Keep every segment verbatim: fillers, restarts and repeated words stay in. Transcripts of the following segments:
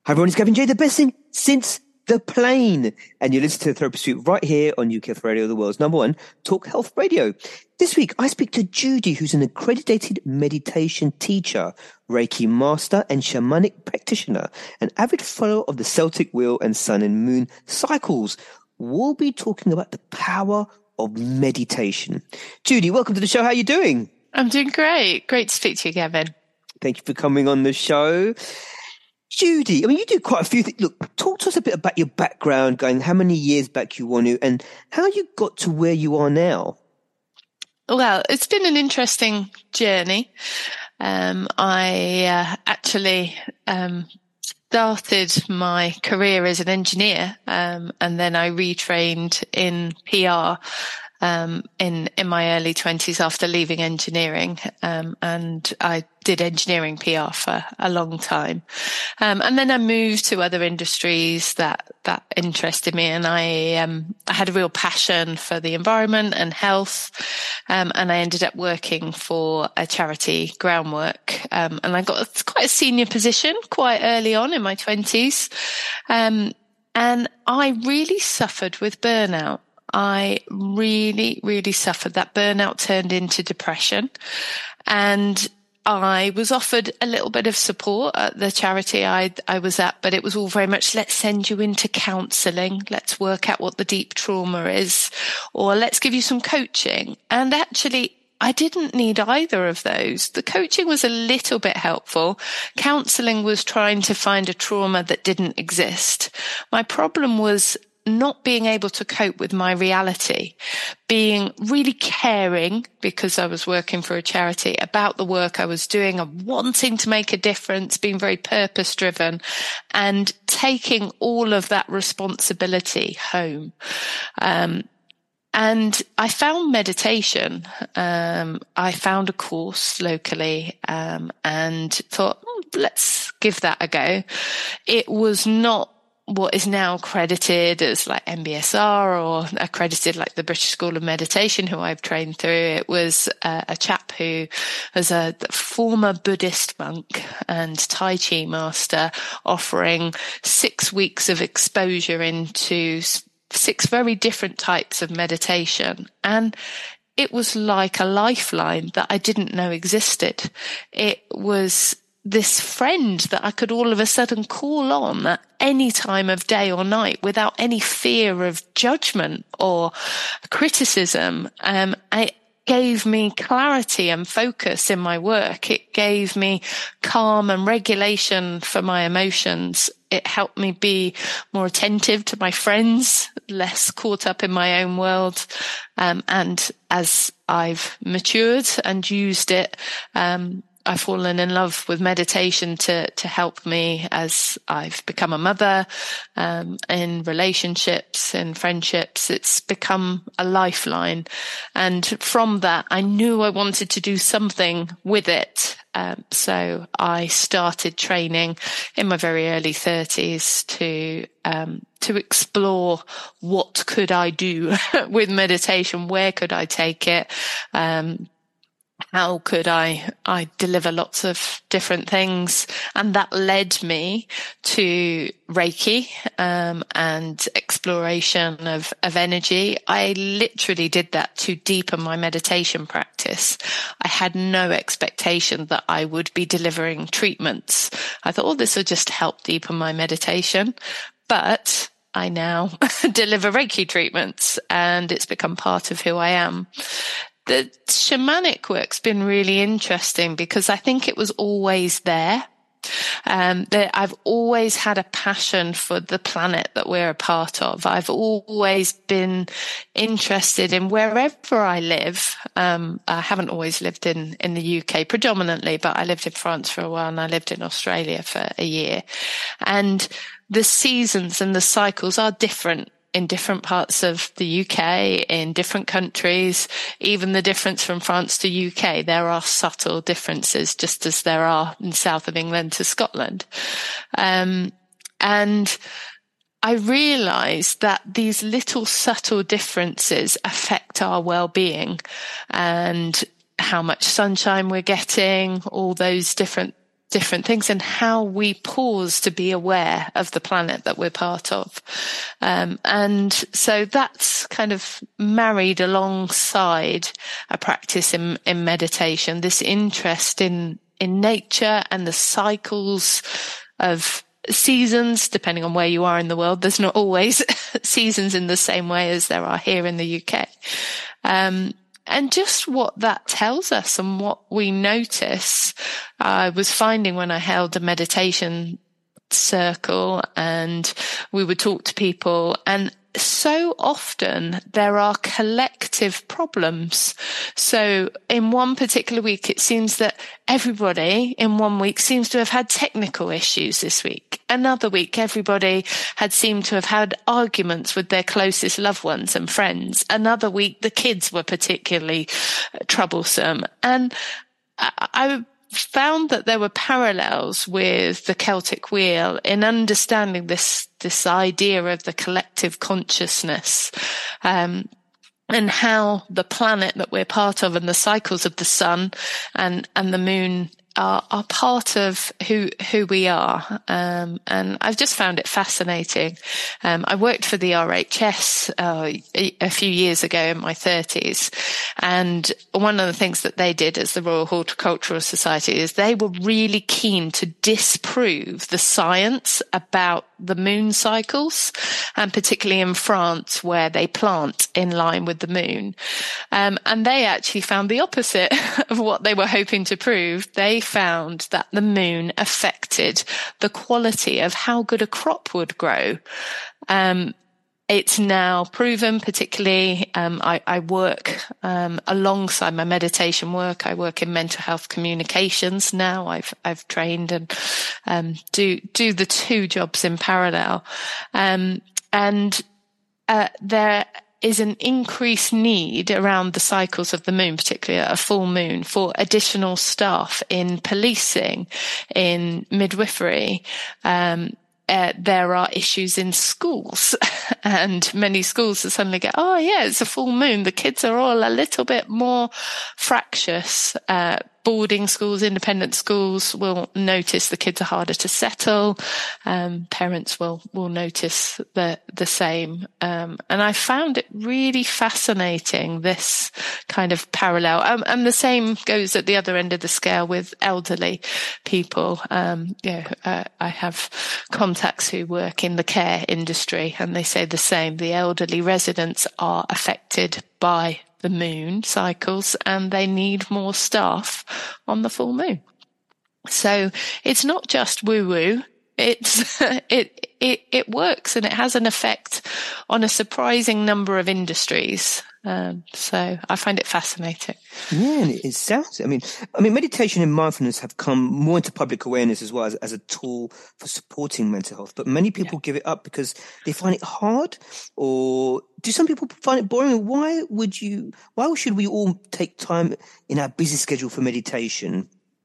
Hi everyone, it's Gavin J, the best thing since the plane. And you listen to the Therapy Suite right here on U K Health Radio, the world's number one talk health radio. This week, I speak to Judy, who's an accredited meditation teacher, Reiki master and shamanic practitioner, an avid follower of the Celtic wheel and sun and moon cycles. We'll be talking about the power of meditation. Judy, welcome to the show. How are you doing? I'm doing great. Great to speak to you, Gavin. Thank you for coming on the show. Judy, I mean, you do quite a few things. Look, talk to us a bit about your background, going how many years back you want to, and how you got to where you are now. Well, it's been an interesting journey. Um, I uh, actually um, started my career as an engineer, um, and then I retrained in P R um, in in my early twenties after leaving engineering, um, and I did engineering P R for a long time. Um, and then I moved to other industries that, that interested me. And I, um, I had a real passion for the environment and health. Um, and I ended up working for a charity, Groundwork. Um, and I got quite a senior position quite early on in my twenties. Um, and I really suffered with burnout. I really, really suffered. That burnout turned into depression. And I was offered a little bit of support at the charity I, I was at, but it was all very much, let's send you into counselling. Let's work out what the deep trauma is, or let's give you some coaching. And actually, I didn't need either of those. The coaching was a little bit helpful. Counselling was trying to find a trauma that didn't exist. My problem was not being able to cope with my reality, being really caring because I was working for a charity about the work I was doing and wanting to make a difference, being very purpose driven and taking all of that responsibility home. Um, And I found meditation. Um, I found a course locally, um, and thought, oh, let's give that a go. It was not what is now accredited as like M B S R or accredited like the British School of Meditation, who I've trained through. It was uh, a chap who was a former Buddhist monk and Tai Chi master, offering six weeks of exposure into six very different types of meditation. And it was like a lifeline that I didn't know existed. It was this friend that I could all of a sudden call on at any time of day or night without any fear of judgment or criticism. Um, it gave me clarity and focus in my work. It gave me calm and regulation for my emotions. It helped me be more attentive to my friends, less caught up in my own world. Um, and as I've matured and used it, um, I've fallen in love with meditation to, to help me as I've become a mother, um, in relationships and friendships. It's become a lifeline. And from that, I knew I wanted to do something with it. Um, so I started training in my very early thirties to, um, to explore what could I do with meditation? Where could I take it? Um, How could I, I deliver lots of different things? And that led me to Reiki, um, and exploration of, of energy. I literally did that to deepen my meditation practice. I had no expectation that I would be delivering treatments. I thought, oh, this will just help deepen my meditation. But I now deliver Reiki treatments and it's become part of who I am. The shamanic work's been really interesting because I think it was always there. Um, that I've always had a passion for the planet that we're a part of. I've always been interested in wherever I live. Um, I haven't always lived in, in the U K predominantly, but I lived in France for a while and I lived in Australia for a year. And the seasons and the cycles are different in different parts of the U K, in different countries, even the difference from France to U K. There are subtle differences, just as there are in south of England to Scotland. Um, and I realized that these little subtle differences affect our well-being and how much sunshine we're getting, all those different different things, and how we pause to be aware of the planet that we're part of. Um, and so that's kind of married alongside a practice in, in meditation, this interest in, in nature and the cycles of seasons, depending on where you are in the world. There's not always seasons in the same way as there are here in the U K. Um, And just what that tells us and what we notice, I was finding when I held a meditation circle and we would talk to people, and so often there are collective problems. So in one particular week, it seems that everybody in one week seems to have had technical issues this week. Another week, everybody had seemed to have had arguments with their closest loved ones and friends. Another week, the kids were particularly troublesome. And I, I found that there were parallels with the Celtic wheel in understanding this this idea of the collective consciousness, um, and how the planet that we're part of and the cycles of the sun and and the moon are, are part of who who we are. Um, and I've just found it fascinating. Um, I worked for the R H S uh, a, a few years ago in my thirties, and one of the things that they did as the Royal Horticultural Society is they were really keen to disprove the science about the moon cycles, and particularly in France where they plant in line with the moon. Um, and they actually found the opposite of what they were hoping to prove. They found that the moon affected the quality of how good a crop would grow. Um, It's now proven, particularly, um, I, I work, um, alongside my meditation work. I work in mental health communications now. I've, I've trained and, um, do, do the two jobs in parallel. Um, and, uh, there is an increased need around the cycles of the moon, particularly at a full moon, for additional staff in policing, in midwifery, um, Uh, there are issues in schools, and many schools are suddenly go, oh yeah, it's a full moon. The kids are all a little bit more fractious. Uh, boarding schools, independent schools will notice the kids are harder to settle. Um, parents will, will notice the, the same. Um, and I found it really fascinating, this kind of parallel. Um, and the same goes at the other end of the scale with elderly people. Um, you know, uh, I have contacts who work in the care industry, and they say the same. The elderly residents are affected by the moon cycles, and they need more staff on the full moon. So it's not just woo-woo. It's, it, it, it works, and it has an effect on a surprising number of industries. Um, so I find it fascinating. Yeah, and it sounds, I mean, I mean, meditation and mindfulness have come more into public awareness as well as, as a tool for supporting mental health. But many people yeah. give it up because they find it hard, or do some people find it boring? Why would you, why should we all take time in our busy schedule for meditation?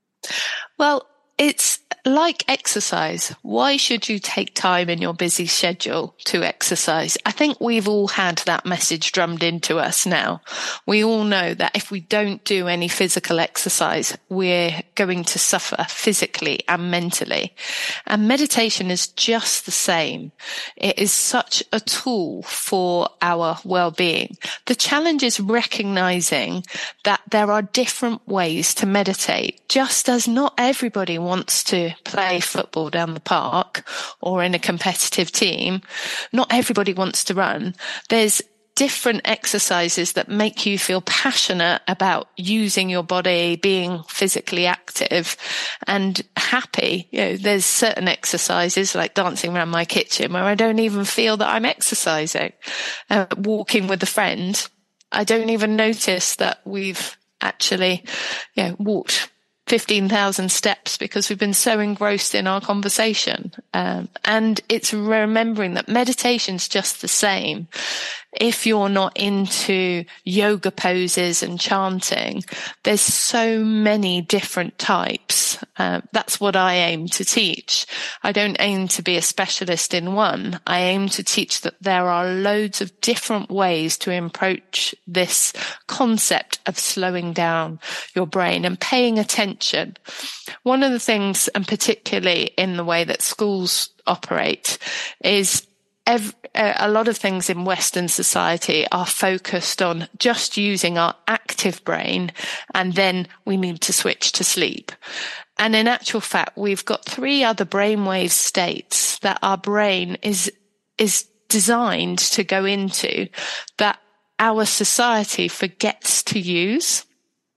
Well, it's like exercise. Why should you take time in your busy schedule to exercise? I think we've all had that message drummed into us now. We all know that if we don't do any physical exercise, we're going to suffer physically and mentally. And meditation is just the same. It is such a tool for our well-being. The challenge is recognizing that there are different ways to meditate, just as not everybody wants to play football down the park or in a competitive team. Not everybody wants to run. There's different exercises that make you feel passionate about using your body, being physically active and happy. You know, there's certain exercises like dancing around my kitchen where I don't even feel that I'm exercising. Uh, walking with a friend, I don't even notice that we've actually, you know, walked fifteen thousand steps because we've been so engrossed in our conversation. Um, and it's remembering that meditation's just the same. if you're not into yoga poses and chanting, there's so many different types. Uh, that's what I aim to teach. I don't aim to be a specialist in one. I aim to teach that there are loads of different ways to approach this concept of slowing down your brain and paying attention. One of the things, and particularly in the way that schools operate, is Every, a lot of things in Western society are focused on just using our active brain, and then we need to switch to sleep. And in actual fact, we've got three other brainwave states that our brain is is designed to go into that our society forgets to use.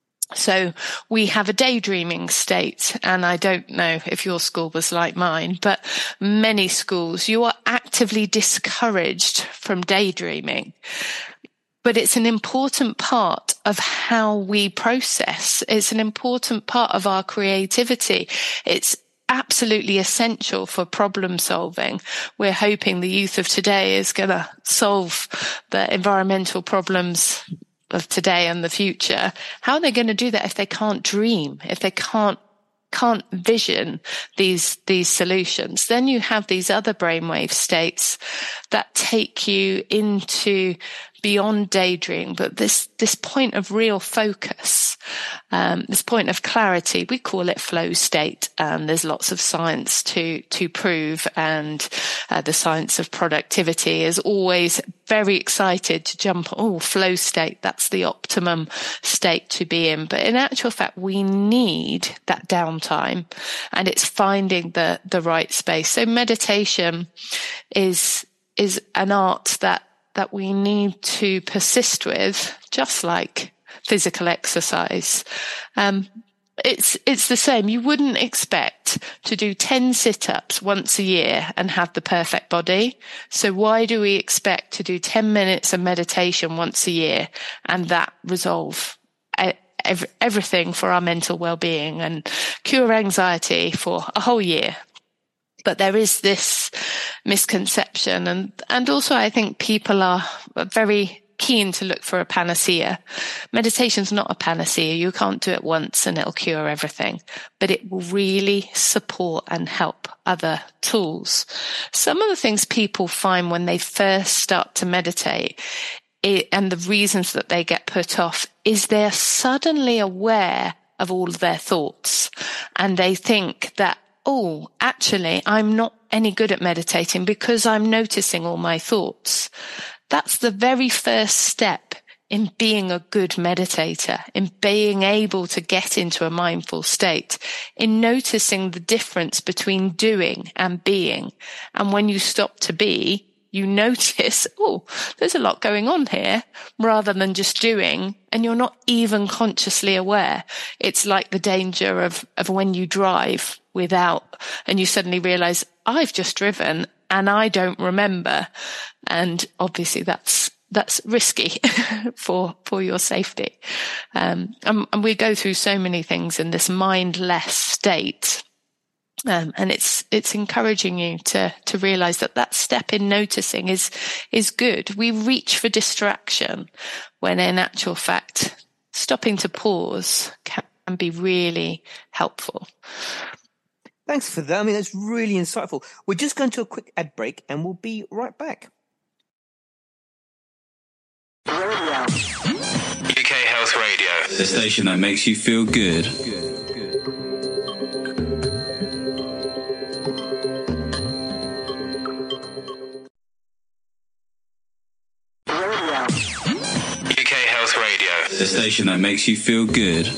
So we have a daydreaming state, and I don't know if your school was like mine, but many schools, you are actively discouraged from daydreaming. But it's an important part of how we process. It's an important part of our creativity. It's absolutely essential for problem solving. We're hoping the youth of today is going to solve the environmental problems of today and the future. How are they going to do that if they can't dream, if they can't can't vision these these solutions? Then you have these other brainwave states that take you into beyond daydream, but this this point of real focus, um, this point of clarity, we call it flow state. And there's lots of science to to prove, and uh, the science of productivity is always very excited to jump. Oh, flow state, that's the optimum state to be in. But in actual fact, we need that downtime, and it's finding the the right space. So meditation is is an art that that we need to persist with, just like physical exercise. Um, it's it's the same. You wouldn't expect to do ten sit-ups once a year and have the perfect body. So why do we expect to do ten minutes of meditation once a year and that resolve every, everything for our mental well-being and cure anxiety for a whole year? But there is this misconception, and, and also I think people are very keen to look for a panacea. Meditation's not a panacea. You can't do it once and it'll cure everything, but it will really support and help other tools. Some of the things people find when they first start to meditate, it, and the reasons that they get put off, is they're suddenly aware of all of their thoughts, and they think that, oh, actually, I'm not any good at meditating because I'm noticing all my thoughts. That's the very first step in being a good meditator, in being able to get into a mindful state, in noticing the difference between doing and being. And when you stop to be, you notice, oh, there's a lot going on here, rather than just doing, and you're not even consciously aware. It's like the danger of, of when you drive without, and you suddenly realize, I've just driven and I don't remember. And obviously that's, that's risky for, for your safety. Um, and, and we go through so many things in this mindless state. Um, and it's, it's encouraging you to, to realize that that step in noticing is, is good. We reach for distraction when in actual fact, stopping to pause can be really helpful. Thanks for that. I mean, that's really insightful. We're just going to a quick ad break and we'll be right back. U K Health Radio, the station that makes you feel good. U K Health Radio, the station that makes you feel good.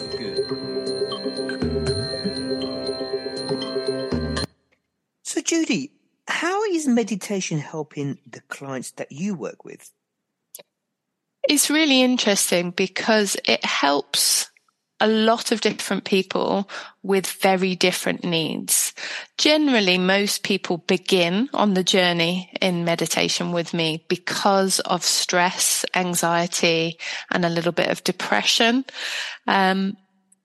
So, Judy, how is meditation helping the clients that you work with? It's really interesting because it helps a lot of different people with very different needs. Generally, most people begin on the journey in meditation with me because of stress, anxiety, and a little bit of depression, um,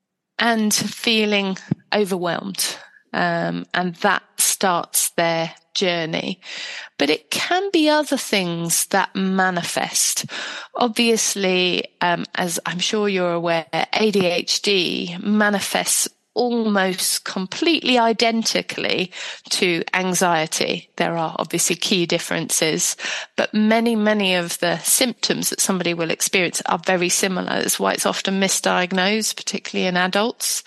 and feeling overwhelmed. Um, and that starts their journey. But it can be other things that manifest. Obviously, um, as I'm sure you're aware, A D H D manifests almost completely identically to anxiety. There are obviously key differences, but many, many of the symptoms that somebody will experience are very similar. That's why it's often misdiagnosed, particularly in adults.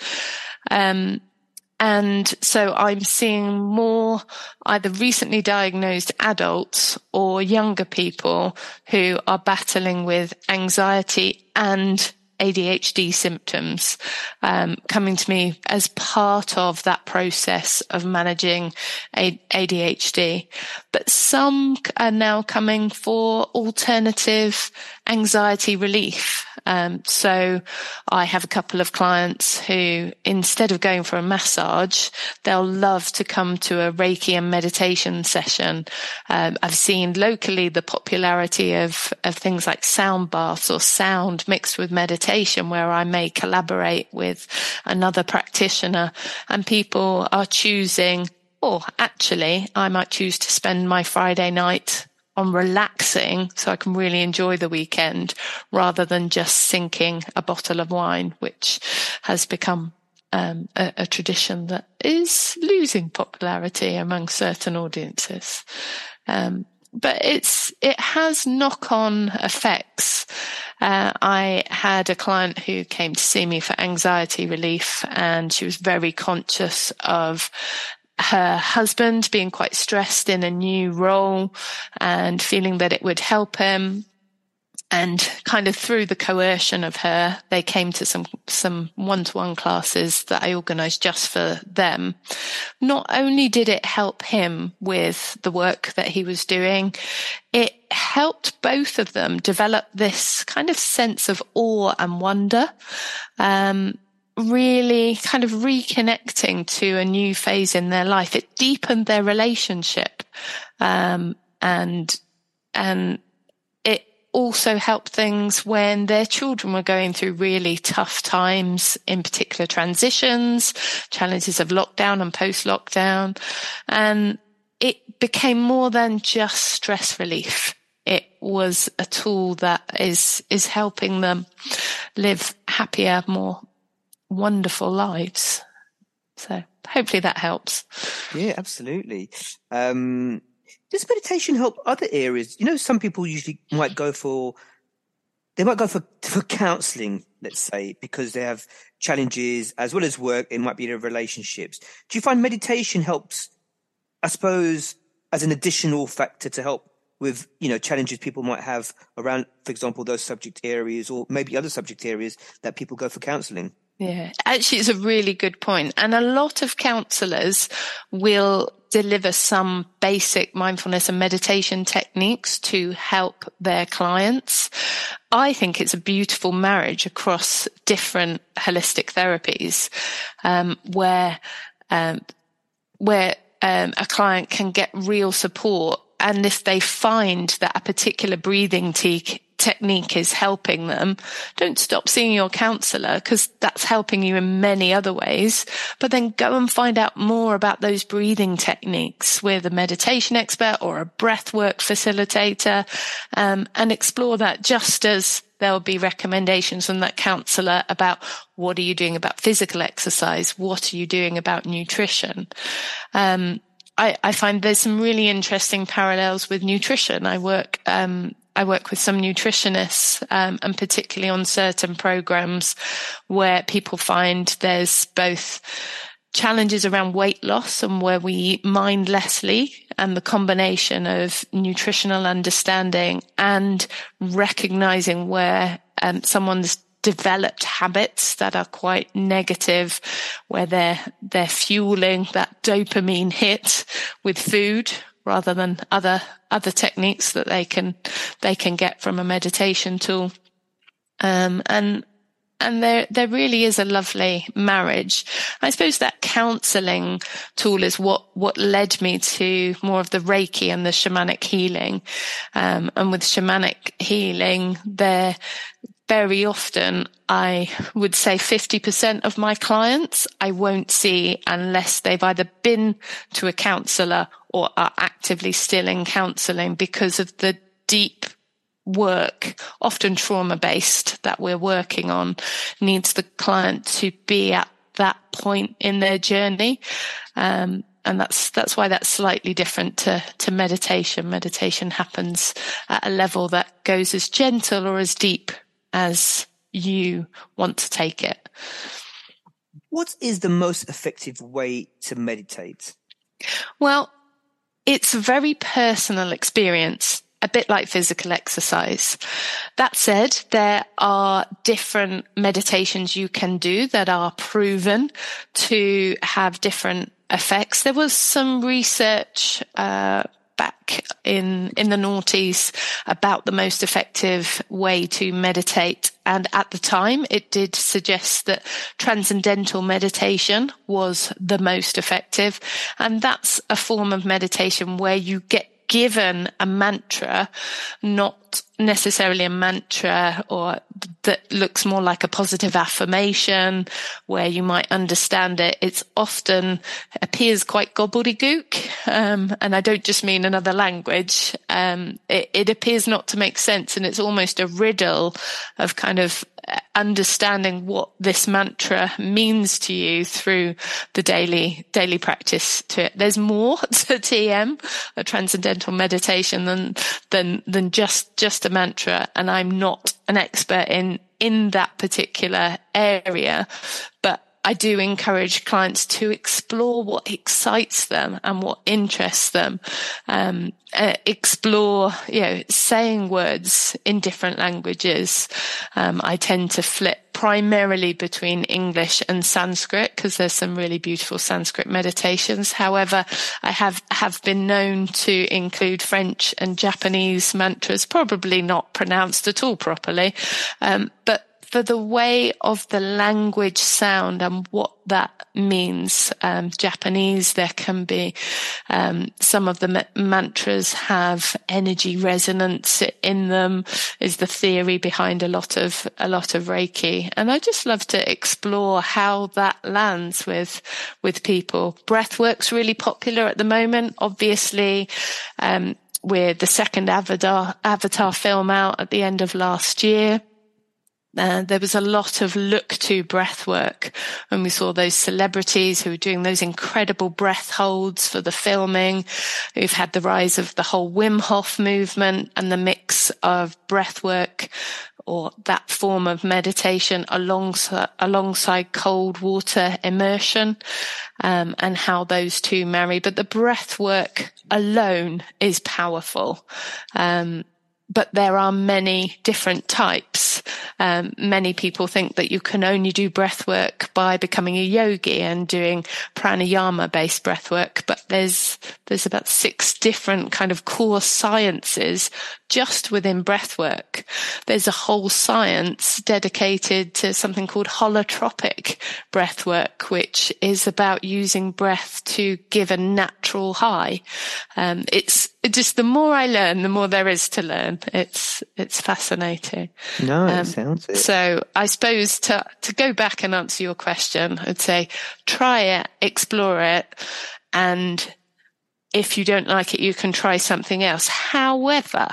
Um, And so I'm seeing more either recently diagnosed adults or younger people who are battling with anxiety and A D H D symptoms, um, coming to me as part of that process of managing A D H D. But some are now coming for alternative anxiety relief. Um, so I have a couple of clients who, instead of going for a massage, they'll love to come to a Reiki and meditation session. Um, I've seen locally the popularity of, of things like sound baths or sound mixed with meditation, where I may collaborate with another practitioner, and people are choosing, or actually I might choose to spend my Friday night on relaxing so I can really enjoy the weekend rather than just sinking a bottle of wine, which has become um, a, a tradition that is losing popularity among certain audiences. Um, but it's, it has knock-on effects. Uh, I had a client who came to see me for anxiety relief, and she was very conscious of her husband being quite stressed in a new role and feeling that it would help him. And kind of through the coercion of her, they came to some, some one-to-one classes that I organized just for them. Not only did it help him with the work that he was doing, it helped both of them develop this kind of sense of awe and wonder. Um, really kind of reconnecting to a new phase in their life. It deepened their relationship. Um, and, and it also helped things when their children were going through really tough times, in particular transitions, challenges of lockdown and post-lockdown. And it became more than just stress relief. It was a tool that is, is helping them live happier, more wonderful lives. So hopefully that helps. Yeah, absolutely. Um, does meditation help other areas? You know, some people usually might go for, they might go for, for counseling, let's say, because they have challenges as well as work. It might be their relationships. Do you find meditation helps, I suppose, as an additional factor to help with, you know, challenges people might have around, for example, those subject areas or maybe other subject areas that people go for counseling? Yeah, actually, it's a really good point. And a lot of counsellors will deliver some basic mindfulness and meditation techniques to help their clients. I think it's a beautiful marriage across different holistic therapies, um, where, um, where, um, a client can get real support. And if they find that a particular breathing te- technique is helping them, don't stop seeing your counsellor, because that's helping you in many other ways. But then go and find out more about those breathing techniques with a meditation expert or a breathwork facilitator, um, and explore that, just as there'll be recommendations from that counsellor about what are you doing about physical exercise, what are you doing about nutrition. Um, I, I find there's some really interesting parallels with nutrition. I work, um, I work with some nutritionists, um, and particularly on certain programs where people find there's both challenges around weight loss and where we eat mindlessly, and the combination of nutritional understanding and recognizing where, um, someone's developed habits that are quite negative, where they're, they're fueling that dopamine hit with food rather than other, other techniques that they can, they can get from a meditation tool. Um, and, and there, there really is a lovely marriage. I suppose that counseling tool is what, what led me to more of the Reiki and the shamanic healing. Um, and with shamanic healing, there, very often, I would say fifty percent of my clients I won't see unless they've either been to a counsellor or are actively still in counselling because of the deep work, often trauma-based, that we're working on, needs the client to be at that point in their journey. Um, and that's that's why that's slightly different to, to meditation. Meditation happens at a level that goes as gentle or as deep as you want to take it. What is the most effective way to meditate? Well, it's a very personal experience, a bit like physical exercise. That said, there are different meditations you can do that are proven to have different effects. There was some research uh, back in in the noughties about the most effective way to meditate. And at the time, it did suggest that transcendental meditation was the most effective. And that's a form of meditation where you get given a mantra, not necessarily a mantra or that looks more like a positive affirmation where you might understand it. It's often appears quite gobbledygook. Um, and I don't just mean another language. Um, it, it appears not to make sense. And it's almost a riddle of kind of understanding what this mantra means to you through the daily daily practice to it. There's more to T M, a transcendental meditation, than than than just just a mantra. And I'm not an expert in in that particular area, but I do encourage clients to explore what excites them and what interests them. Um, uh, explore, you know, saying words in different languages. Um, I tend to flip primarily between English and Sanskrit because there's some really beautiful Sanskrit meditations. However, I have, have been known to include French and Japanese mantras, probably not pronounced at all properly. Um, but for the way of the language sound and what that means, um, Japanese, there can be, um, some of the ma- mantras have energy resonance in them, is the theory behind a lot of, a lot of Reiki. And I just love to explore how that lands with, with people. Breathwork's really popular at the moment. Obviously, um, with the second Avatar, Avatar film out at the end of last year. Uh, there was a lot of look to breath work when we saw those celebrities who were doing those incredible breath holds for the filming. We've had the rise of the whole Wim Hof movement and the mix of breath work or that form of meditation alongside, alongside cold water immersion, um, and how those two marry. But the breath work alone is powerful. Um, But there are many different types. Um, many people think that you can only do breath work by becoming a yogi and doing pranayama based breath work. But there's, there's about six different kind of core sciences just within breath work. There's a whole science dedicated to something called holotropic breath work, which is about using breath to give a natural high. Um, it's just the more I learn, the more there is to learn. It's it's fascinating. No, it um, sounds it. So I suppose to to go back and answer your question, I'd say try it, explore it, and if you don't like it, you can try something else. However,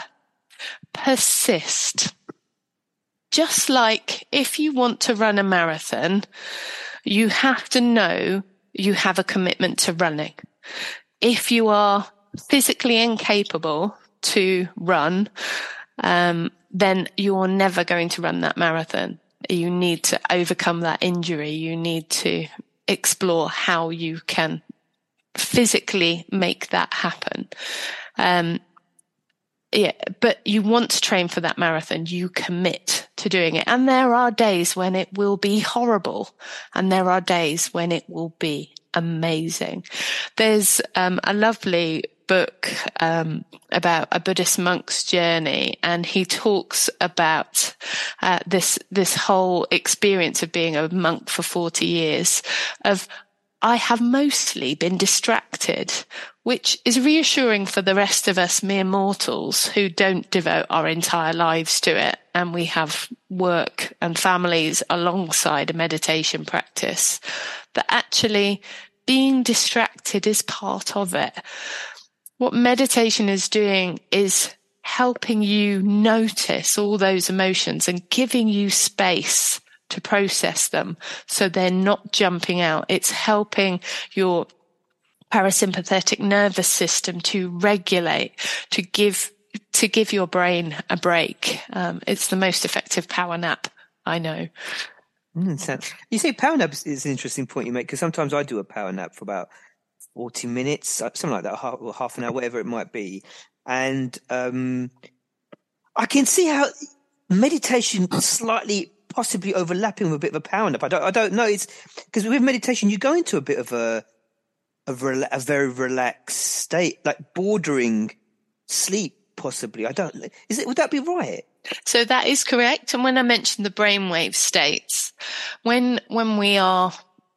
persist. Just like if you want to run a marathon, you have to know you have a commitment to running. If you are physically incapable to run, um, then you're never going to run that marathon. You need to overcome that injury. You need to explore how you can physically make that happen. Um, yeah, but you want to train for that marathon. You commit to doing it. And there are days when it will be horrible. And there are days when it will be amazing. There's um, a lovely book um, about a Buddhist monk's journey, and he talks about uh, this this whole experience of being a monk for forty years of I have mostly been distracted, which is reassuring for the rest of us mere mortals who don't devote our entire lives to it, and we have work and families alongside a meditation practice, that actually being distracted is part of it. What meditation is doing is helping you notice all those emotions and giving you space to process them so they're not jumping out. It's helping your parasympathetic nervous system to regulate, to give to give your brain a break. Um, it's the most effective power nap I know. Mm, so you say power nap is an interesting point you make, because sometimes I do a power nap for about forty minutes, something like that, half, or half an hour, whatever it might be. And um, I can see how meditation slightly possibly overlapping with a bit of a power nap. I don't, I don't know. It's because with meditation, you go into a bit of a, a, rela- a very relaxed state, like bordering sleep, possibly. I don't, is it, would that be right? So that is correct. And when I mentioned the brainwave states, when, when we are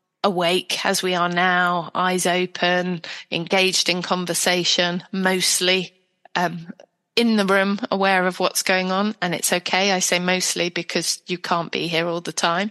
awake as we are now, eyes open, engaged in conversation, mostly um, in the room, aware of what's going on. And it's okay. I say mostly because you can't be here all the time.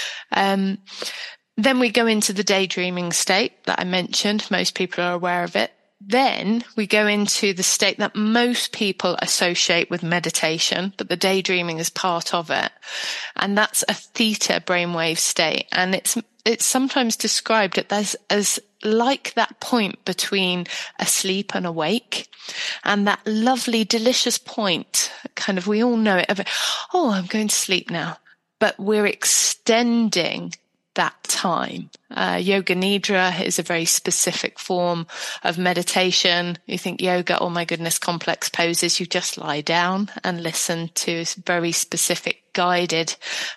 Um, then we go into the daydreaming state that I mentioned. Most people are aware of it. Then we go into the state that most people associate with meditation, but the daydreaming is part of it. And that's a theta brainwave state. And it's it's sometimes described as, as like that point between asleep and awake. And that lovely, delicious point, kind of, we all know it, of, oh, I'm going to sleep now. But we're extending that time. Uh, yoga nidra is a very specific form of meditation. You think yoga, oh my goodness, complex poses. You just lie down and listen to very specific guided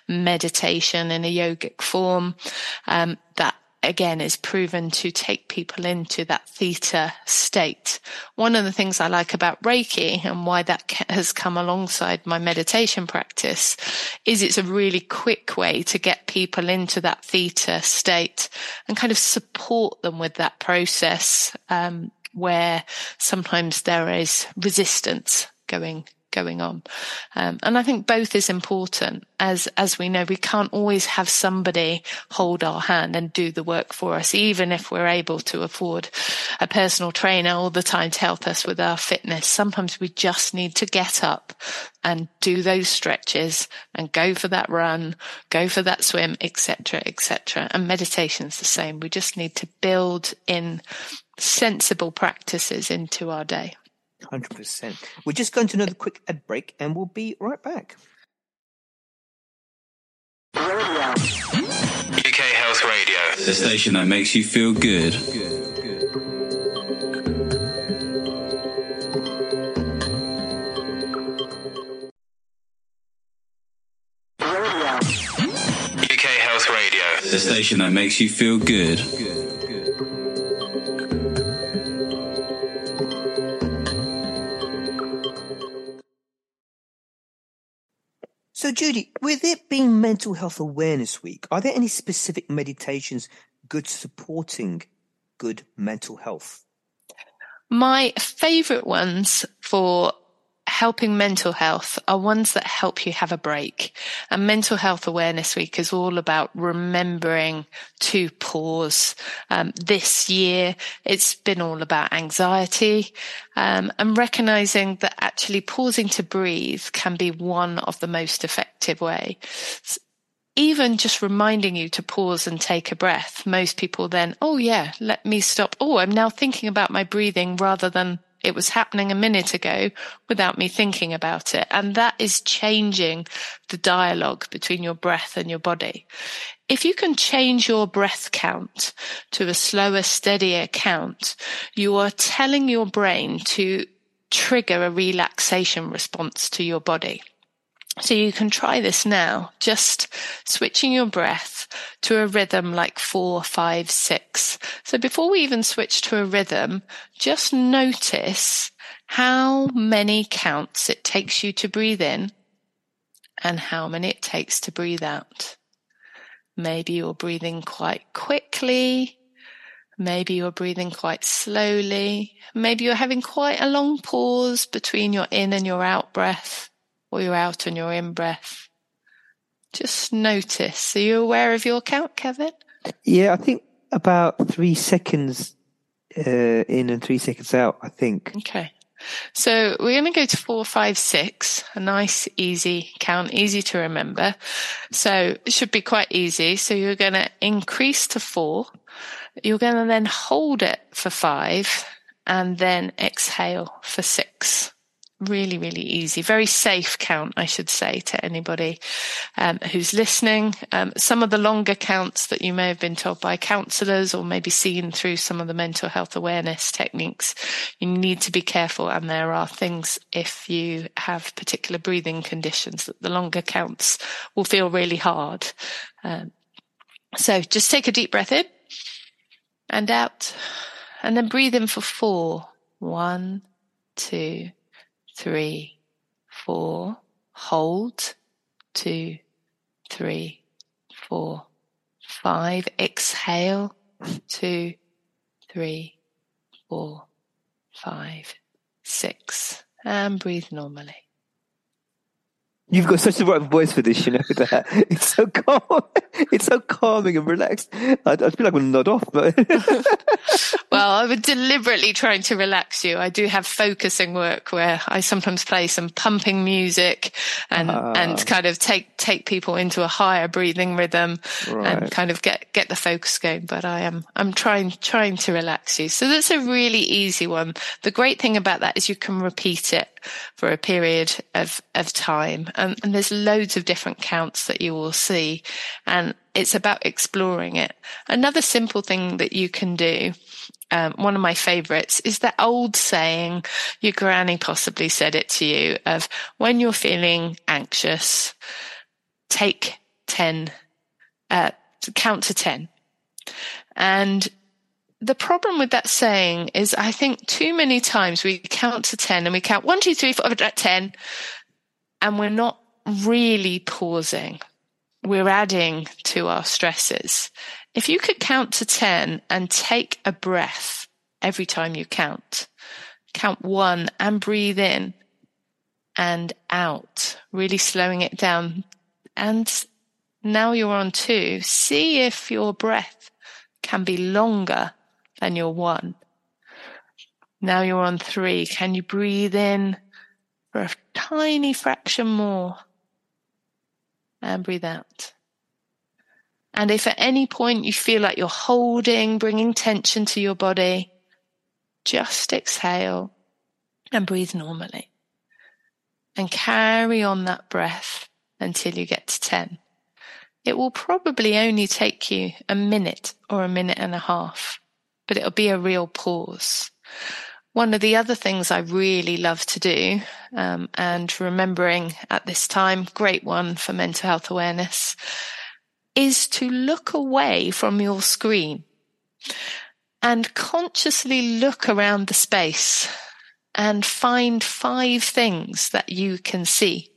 meditation in a yogic form. Um, that again is proven to take people into that theta state. One of the things I like about Reiki and why that has come alongside my meditation practice is it's a really quick way to get people into that theta state and kind of support them with that process, um, where sometimes there is resistance going going on. Um, and I think both is important. As, as we know, we can't always have somebody hold our hand and do the work for us, even if we're able to afford a personal trainer all the time to help us with our fitness. Sometimes we just need to get up and do those stretches and go for that run, go for that swim, et cetera, et cetera. And meditation's the same. We just need to build in sensible practices into our day. one hundred percent. We're just going to another quick ad break and we'll be right back. U K Health Radio, the station that makes you feel good. U K Health Radio, the station that makes you feel good. So, Judy, with it being Mental Health Awareness Week, are there any specific meditations good supporting good mental health? My favourite ones for helping mental health are ones that help you have a break. And Mental Health Awareness Week is all about remembering to pause. Um, this year, it's been all about anxiety, um, and recognizing that actually pausing to breathe can be one of the most effective ways. Even just reminding you to pause and take a breath. Most people then, oh yeah, let me stop. Oh, I'm now thinking about my breathing rather than it was happening a minute ago without me thinking about it. And that is changing the dialogue between your breath and your body. If you can change your breath count to a slower, steadier count, you are telling your brain to trigger a relaxation response to your body. So you can try this now, just switching your breath to a rhythm like four, five, six. So before we even switch to a rhythm, just notice how many counts it takes you to breathe in and how many it takes to breathe out. Maybe you're breathing quite quickly. Maybe you're breathing quite slowly. Maybe you're having quite a long pause between your in and your out breath. Or your out and your in breath. Just notice. Are you aware of your count, Kevin? Yeah, I think about three seconds uh, in and three seconds out, I think. Okay. So we're going to go to four, five, six, a nice, easy count, easy to remember. So it should be quite easy. So you're going to increase to four. You're going to then hold it for five and then exhale for six. Really, really easy. Very safe count, I should say, to anybody um, who's listening. Um, some of the longer counts that you may have been told by counsellors or maybe seen through some of the mental health awareness techniques, you need to be careful. And there are things, if you have particular breathing conditions, that the longer counts will feel really hard. Um, so just take a deep breath in and out, and then breathe in for four. One, two, three, four, hold, two, three, four, five, exhale, two, three, four, five, six, and breathe normally. You've got such the right voice for this, you know, that it's so calm. It's so calming and relaxed. I, I feel like I'm going to nod off, but. Well, I was deliberately trying to relax you. I do have focusing work where I sometimes play some pumping music and, ah. and kind of take, take people into a higher breathing rhythm right. and kind of get, get the focus going. But I am, I'm trying, trying to relax you. So that's a really easy one. The great thing about that is you can repeat it for a period of, of time. Um, and there's loads of different counts that you will see. And it's about exploring it. Another simple thing that you can do, um, one of my favorites, is that old saying, your granny possibly said it to you, of when you're feeling anxious, take ten, uh, count to ten. And the problem with that saying is I think too many times we count to ten and we count one, two, three, four, ten, and we're not really pausing. We're adding to our stresses. If you could count to ten and take a breath every time you count, count one and breathe in and out, really slowing it down. And now you're on two. See if your breath can be longer than your one. Now you're on three. Can you breathe in for a tiny fraction more? And breathe out. And if at any point you feel like you're holding, bringing tension to your body, just exhale and breathe normally. And carry on that breath until you get to ten. It will probably only take you a minute or a minute and a half, but it'll be a real pause. One of the other things I really love to do, um, and remembering at this time, great one for mental health awareness, is to look away from your screen and consciously look around the space and find five things that you can see.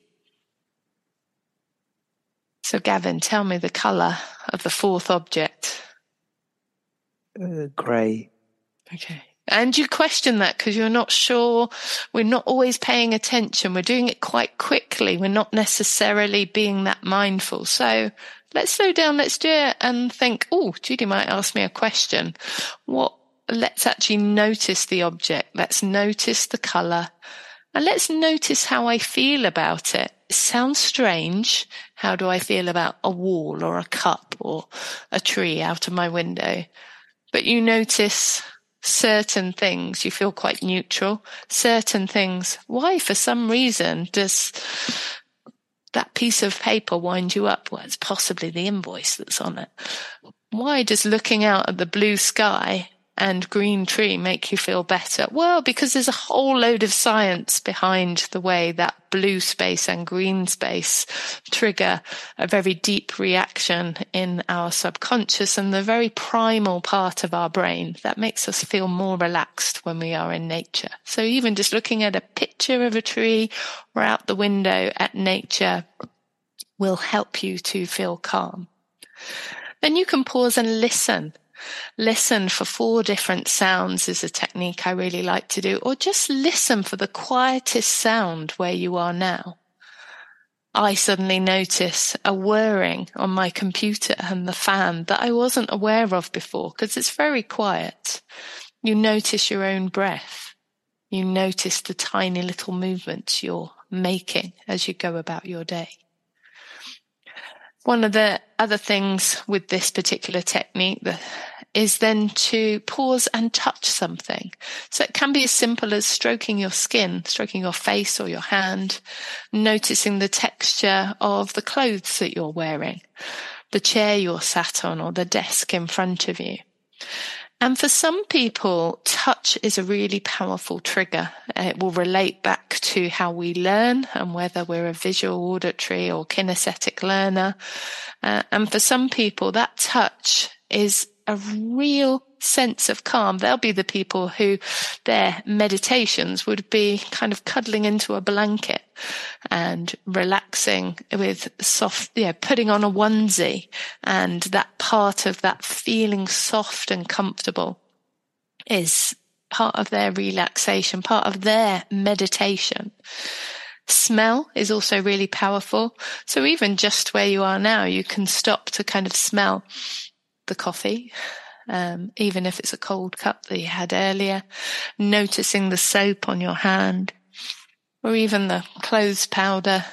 So Gavin, tell me the colour of the fourth object. Uh, grey. Okay. And you question that because you're not sure. We're not always paying attention. We're doing it quite quickly. We're not necessarily being that mindful. So let's slow down. Let's do it and think, oh, Judy might ask me a question. What? Let's actually notice the object. Let's notice the colour. And let's notice how I feel about it. It sounds strange. How do I feel about a wall or a cup or a tree out of my window? But you notice certain things, you feel quite neutral. Certain things, why for some reason does that piece of paper wind you up? Well, it's possibly the invoice that's on it. Why does looking out at the blue sky and green tree make you feel better? Well, because there's a whole load of science behind the way that blue space and green space trigger a very deep reaction in our subconscious and the very primal part of our brain that makes us feel more relaxed when we are in nature. So even just looking at a picture of a tree or out the window at nature will help you to feel calm. Then you can pause and listen. Listen for four different sounds is a technique I really like to do, or just listen for the quietest sound where you are now. I suddenly notice a whirring on my computer and the fan that I wasn't aware of before because it's very quiet. You notice your own breath. You notice the tiny little movements you're making as you go about your day. One of the other things with this particular technique is then to pause and touch something. So it can be as simple as stroking your skin, stroking your face or your hand, noticing the texture of the clothes that you're wearing, the chair you're sat on, or the desk in front of you. And for some people, touch is a really powerful trigger. It will relate back to how we learn and whether we're a visual, auditory or kinesthetic learner. Uh, and for some people, that touch is a real sense of calm. They'll be the people who their meditations would be kind of cuddling into a blanket and relaxing with soft, you know, putting on a onesie, and that part of that feeling soft and comfortable is part of their relaxation, part of their meditation. Smell is also really powerful. So even just where you are now, you can stop to kind of smell the coffee, um, even if it's a cold cup that you had earlier, noticing the soap on your hand, or even the clothes powder,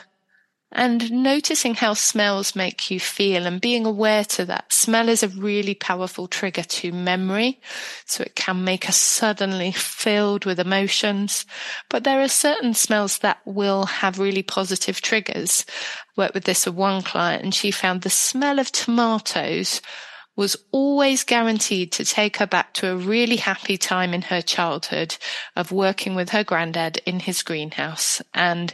and noticing how smells make you feel and being aware to that. Smell is a really powerful trigger to memory, so it can make us suddenly filled with emotions. But there are certain smells that will have really positive triggers. I worked with this with one client, and she found the smell of tomatoes was always guaranteed to take her back to a really happy time in her childhood of working with her granddad in his greenhouse. And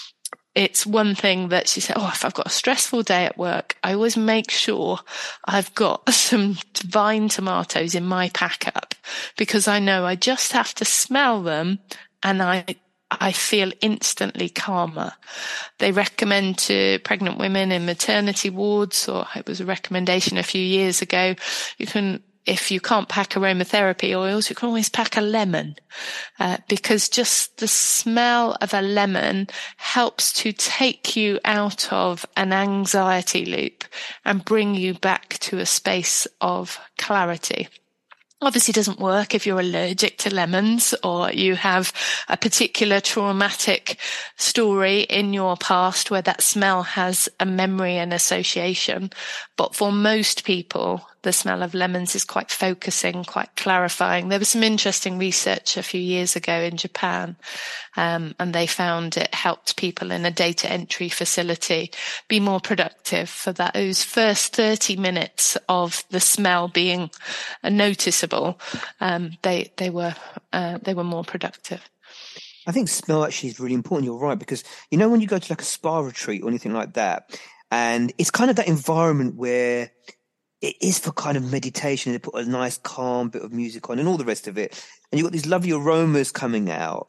it's one thing that she said, oh, if I've got a stressful day at work, I always make sure I've got some vine tomatoes in my pack up, because I know I just have to smell them and I I feel instantly calmer. They recommend to pregnant women in maternity wards, or it was a recommendation a few years ago, you can, if you can't pack aromatherapy oils, you can always pack a lemon, uh, because just the smell of a lemon helps to take you out of an anxiety loop and bring you back to a space of clarity. Obviously doesn't work if you're allergic to lemons or you have a particular traumatic story in your past where that smell has a memory and association. But for most people, the smell of lemons is quite focusing, quite clarifying. There was some interesting research a few years ago in Japan, um, and they found it helped people in a data entry facility be more productive for that, those first thirty minutes of the smell being uh, noticeable. Um, they they were uh, they were more productive. I think smell actually is really important. You're right, because you know when you go to like a spa retreat or anything like that, and it's kind of that environment where it is for kind of meditation. They put a nice calm bit of music on and all the rest of it, and you've got these lovely aromas coming out.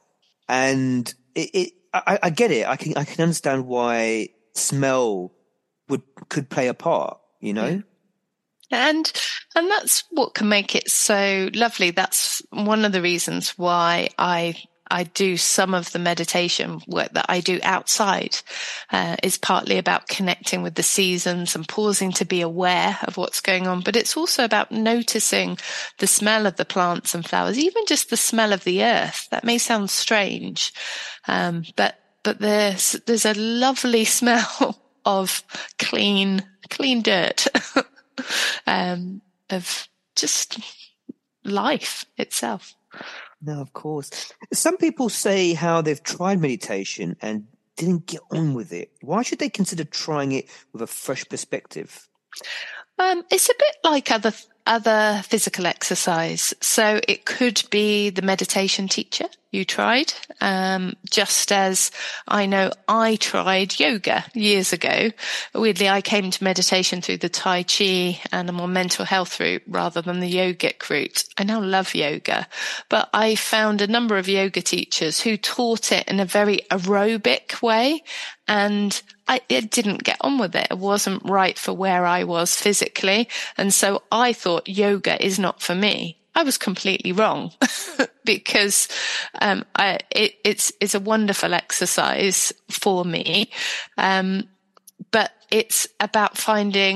And it, it I, I get it. I can I can understand why smell would could play a part. You know. Yeah. And and that's what can make it so lovely. That's one of the reasons why I I do some of the meditation work that I do outside. Uh, is partly about connecting with the seasons and pausing to be aware of what's going on. But it's also about noticing the smell of the plants and flowers, even just the smell of the earth. That may sound strange, um, but but there's there's a lovely smell of clean clean dirt. Um, of just life itself. No, of course. Some people say how they've tried meditation and didn't get on with it. Why should they consider trying it with a fresh perspective? Um, it's a bit like other other physical exercise. So it could be the meditation teacher you tried, um, just as I know I tried yoga years ago. Weirdly, I came to meditation through the Tai Chi and a more mental health route rather than the yogic route. I now love yoga, but I found a number of yoga teachers who taught it in a very aerobic way, and I it didn't get on with it. It wasn't right for where I was physically, and so I thought yoga is not for me. I was completely wrong because um, I, it, it's it's a wonderful exercise for me, um, but it's about finding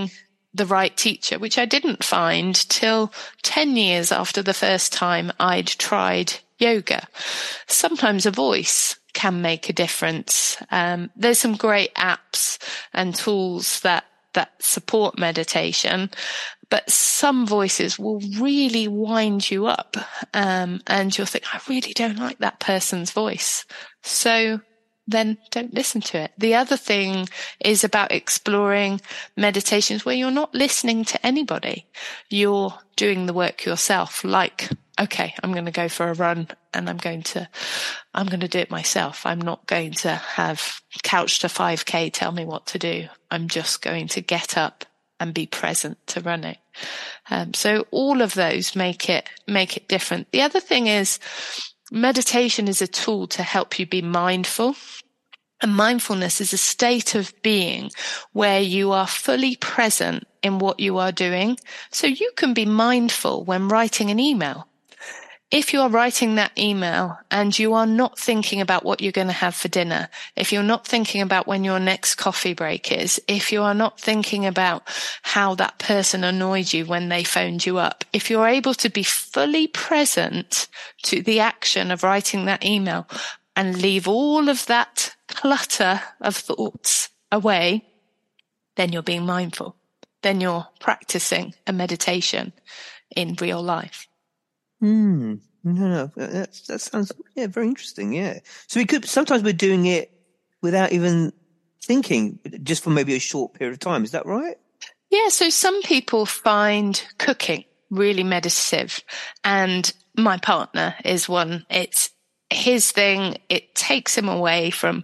the right teacher, which I didn't find till ten years after the first time I'd tried yoga. Sometimes a voice can make a difference. Um, there's some great apps and tools that, that support meditation, but some voices will really wind you up. Um, and you'll think, I really don't like that person's voice. So then don't listen to it. The other thing is about exploring meditations where you're not listening to anybody. You're doing the work yourself. Like, okay, I'm going to go for a run and I'm going to, I'm going to do it myself. I'm not going to have Couch to five K tell me what to do. I'm just going to get up and be present to running. Um, so all of those make it, make it different. The other thing is meditation is a tool to help you be mindful. And mindfulness is a state of being where you are fully present in what you are doing. So you can be mindful when writing an email. If you are writing that email and you are not thinking about what you're going to have for dinner, if you're not thinking about when your next coffee break is, if you are not thinking about how that person annoyed you when they phoned you up, if you're able to be fully present to the action of writing that email and leave all of that clutter of thoughts away, then you're being mindful. Then you're practicing a meditation in real life. Hmm. No, no, that, that sounds, yeah, very interesting. Yeah. So we could, sometimes we're doing it without even thinking, just for maybe a short period of time. Is that right? Yeah. So some people find cooking really meditative, and my partner is one. It's his thing. It takes him away from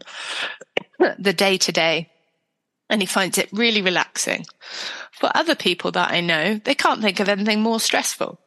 the day to day, and he finds it really relaxing. For other people that I know, they can't think of anything more stressful.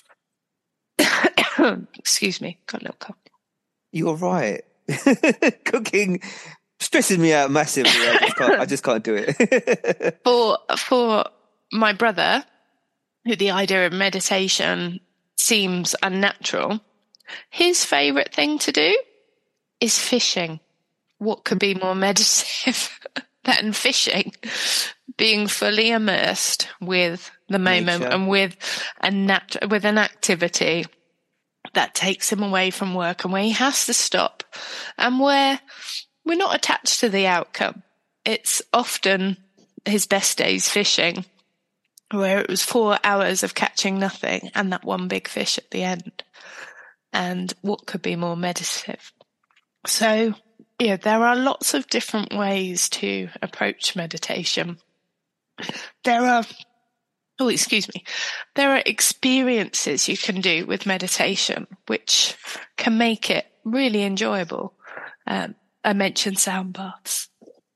Excuse me, got a little cough. You're right. Cooking stresses me out massively. I just can't, I just can't do it. for for my brother, who the idea of meditation seems unnatural, his favourite thing to do is fishing. What could be more meditative than fishing? Being fully immersed with the moment Nature. and with a nat- with an activity that takes him away from work and where he has to stop and where we're not attached to the outcome. It's often his best days fishing, where it was four hours of catching nothing and that one big fish at the end. And what could be more meditative? So, yeah, there are lots of different ways to approach meditation. There are Oh, excuse me. There are experiences you can do with meditation, which can make it really enjoyable. Um, I mentioned sound baths.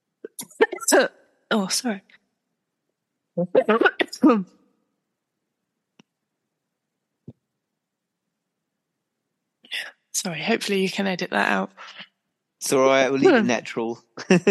oh, sorry. Sorry, hopefully you can edit that out. It's all right. We'll leave it natural.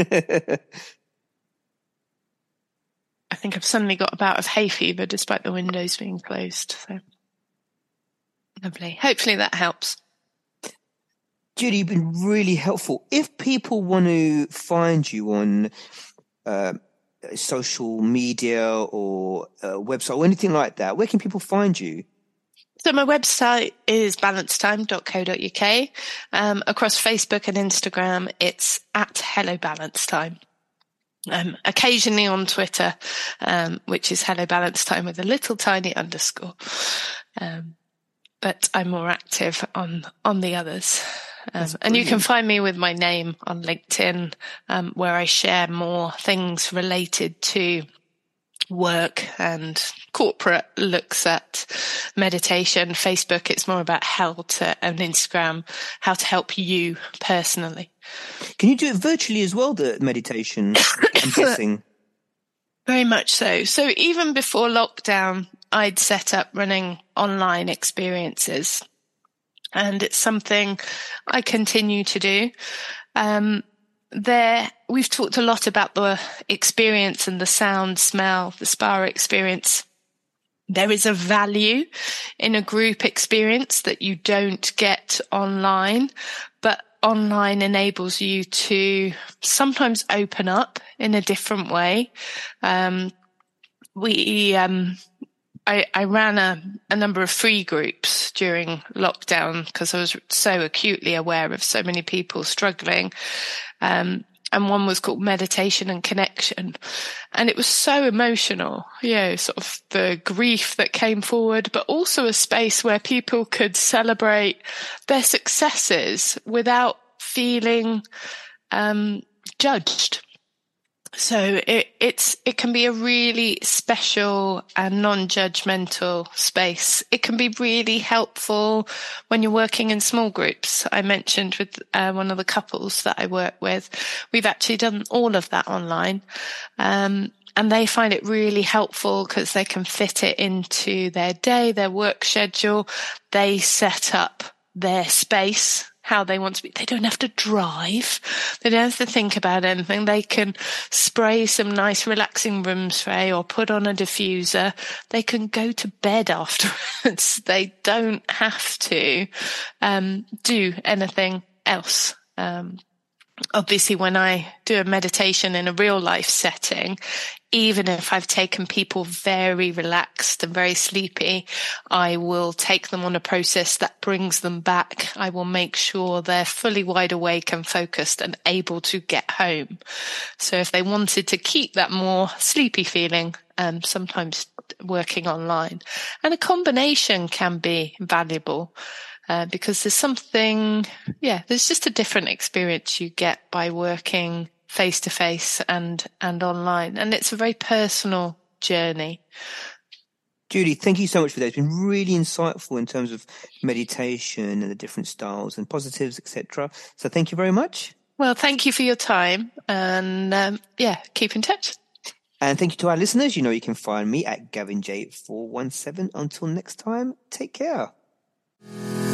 I think I've suddenly got a bout of hay fever despite the windows being closed. So lovely. Hopefully that helps. Judy, you've been really helpful. If people want to find you on uh, social media or a website or anything like that, where can people find you? So my website is balance time dot co dot uk. Um, across Facebook and Instagram, it's at Hello Balance Time. Um, occasionally on Twitter, um, which is Hello Balance Time with a little tiny underscore. Um, but I'm more active on, on the others. Um, and you can find me with my name on LinkedIn, um, where I share more things related to work and corporate looks at meditation. Facebook, it's more about how to, and Instagram, how to help you personally. Can you do it virtually as well, the meditation? I'm guessing. Very much so. So even before lockdown, I'd set up running online experiences, and it's something I continue to do. Um, there, we've talked a lot about the experience and the sound, smell, the spa experience. There is a value in a group experience that you don't get online, but online enables you to sometimes open up in a different way. Um, we, um, I, I ran a, a number of free groups during lockdown because I was so acutely aware of so many people struggling. Um, and one was called Meditation and Connection. And it was so emotional, you know, sort of the grief that came forward, but also a space where people could celebrate their successes without feeling um, judged. So it, it's, it can be a really special and non-judgmental space. It can be really helpful when you're working in small groups. I mentioned with uh, one of the couples that I work with, we've actually done all of that online. Um, and they find it really helpful because they can fit it into their day, their work schedule. They set up their space, how they want to be. They don't have to drive. They don't have to think about anything. They can spray some nice relaxing room spray or put on a diffuser. They can go to bed afterwards. They don't have to um, do anything else. Um, obviously, when I do a meditation in a real life setting, even if I've taken people very relaxed and very sleepy, I will take them on a process that brings them back. I will make sure they're fully wide awake and focused and able to get home. So if they wanted to keep that more sleepy feeling, um, sometimes working online. And a combination can be valuable. Uh, because there's something, yeah, there's just a different experience you get by working face to face and, and online. And it's a very personal journey. Judy, thank you so much for that. It's been really insightful in terms of meditation and the different styles and positives, et cetera. So thank you very much. Well, thank you for your time and, um, yeah, keep in touch. And thank you to our listeners. You know, you can find me at Gavin J four one seven. Until next time, take care.